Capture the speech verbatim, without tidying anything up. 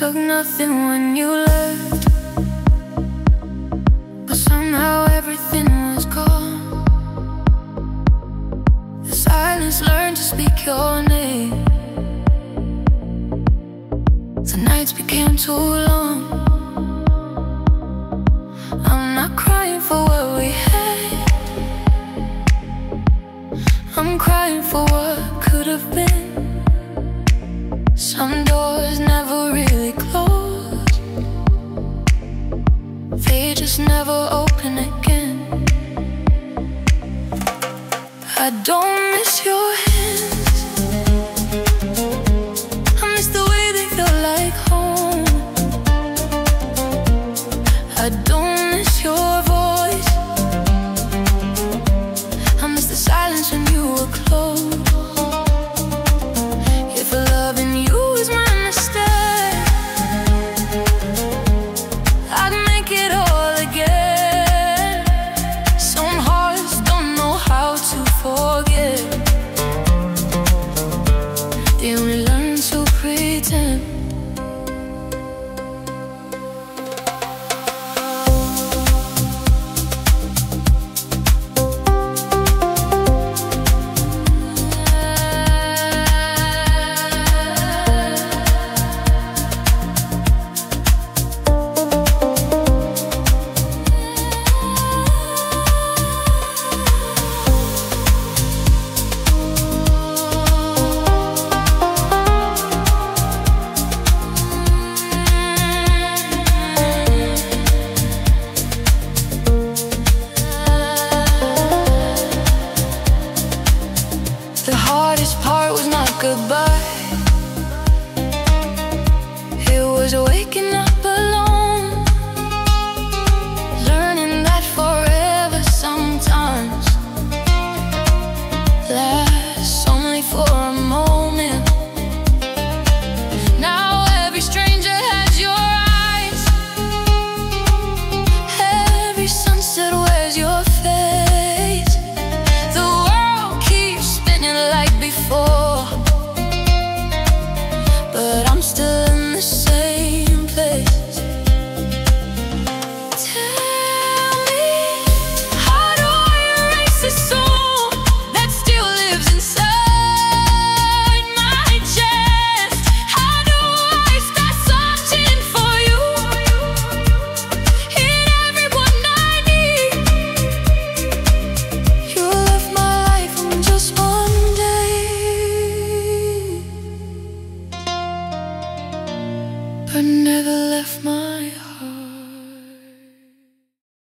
took nothing when you left, but somehow everything was gone. The silence learned to speak your name. The nights became too long. I'm not crying for what we had, I'm crying for what could have been. Some doors never really close, they just never open again. I don't miss your hands, I miss the way they felt like home. I don't miss your voice, I miss the silence when you were close. If loving you is my mistake, I'd make it all again. Some hearts don't know how to forget, they only learn to pretend. The hardest part was not goodbye, it was waking up alone, learning that forever sometimes lasts only for a moment. Now every stranger has your eyes, every sunset wears your face. The world keeps spinning like before, but I'm still in the same place. Tell me, how do I erase this song that still lives inside my chest? How do I start searching for you in everyone I need? You left my life in just one day, but never left my heart.